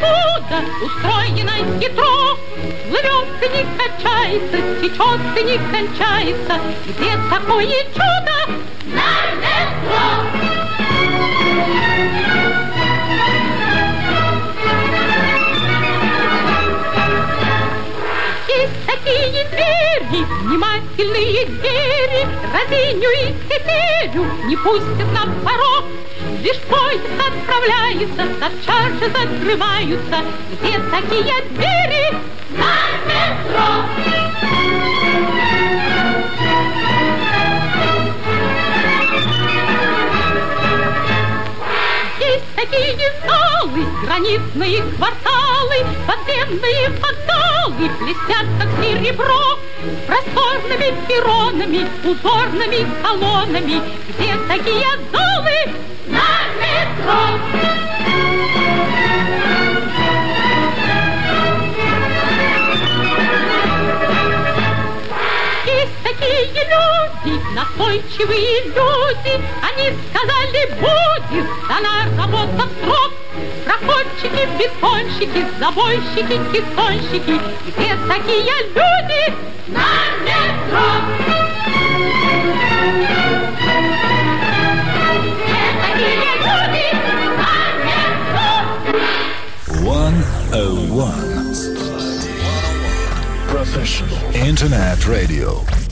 чудо устроено хитро. Плывет и не качается, течет и не кончается. Где такое чудо? На метро! Есть такие двери, внимательные двери, разиню и теперю не пустят на порог. Лишь поезд отправляется, тотчас же закрываются. Где такие двери? На метро! Есть такие залы, гранитные кварталы, подземные подвалы блестят, как серебро, с просторными перронами, узорными колоннами. Где такие залы? На метро! Есть такие люди, настойчивые люди, они сказали, будет дана работа в срок. Проходчики, бетонщики, забойщики, кессонщики. Где такие люди? На метро! Где такие люди? На метро! 101 Professional Internet Radio.